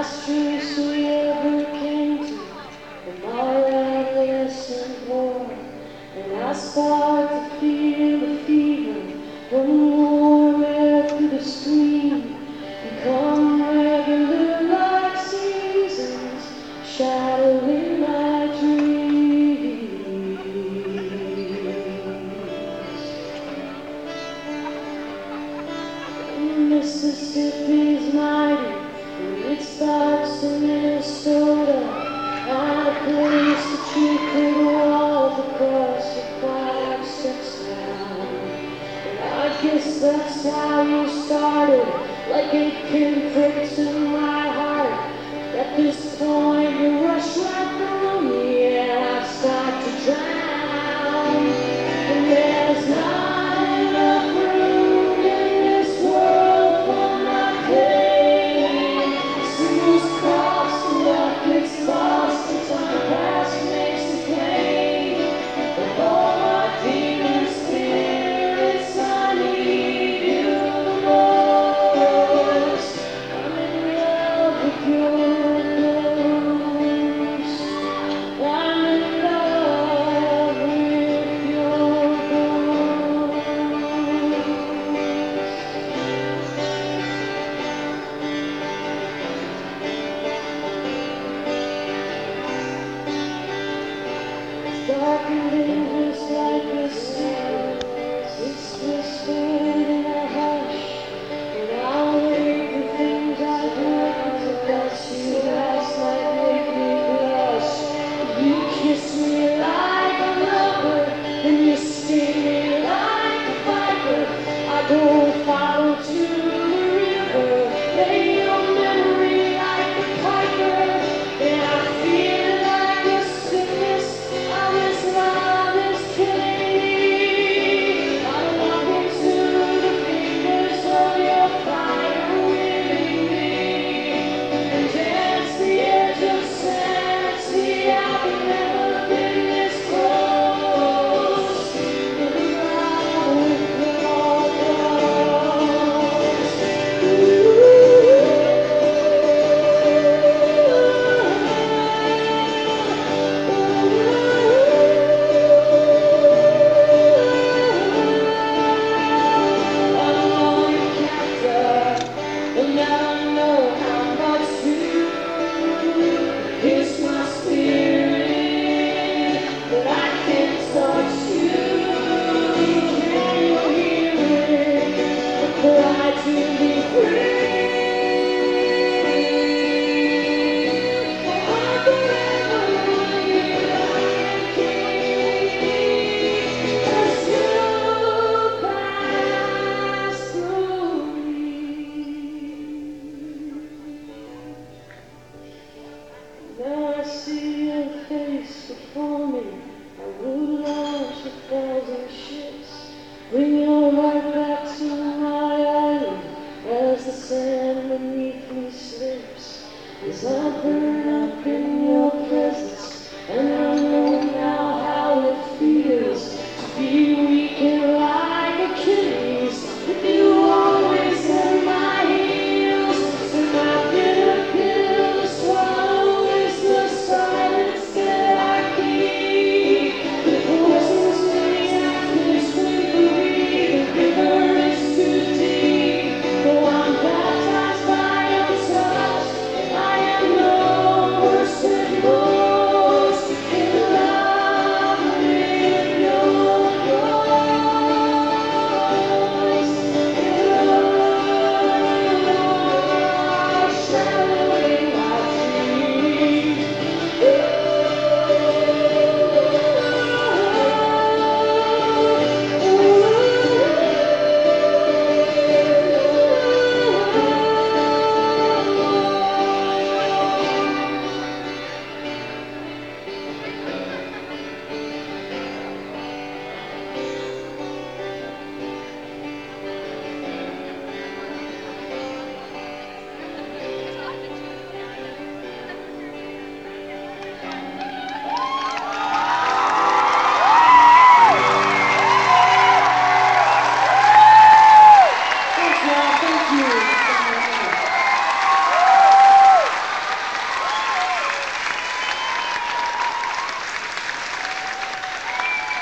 fastest we ever came to, from our adolescent war. And I start to feel the fever from the warm air through the screen. Become regular like seasons, shadowing my dreams. Mississippi's mighty, and it starts in Minnesota. Not a place that you could walk across the 5-6 now. And I guess that's how you started, like a pinpricks in my heart. At this point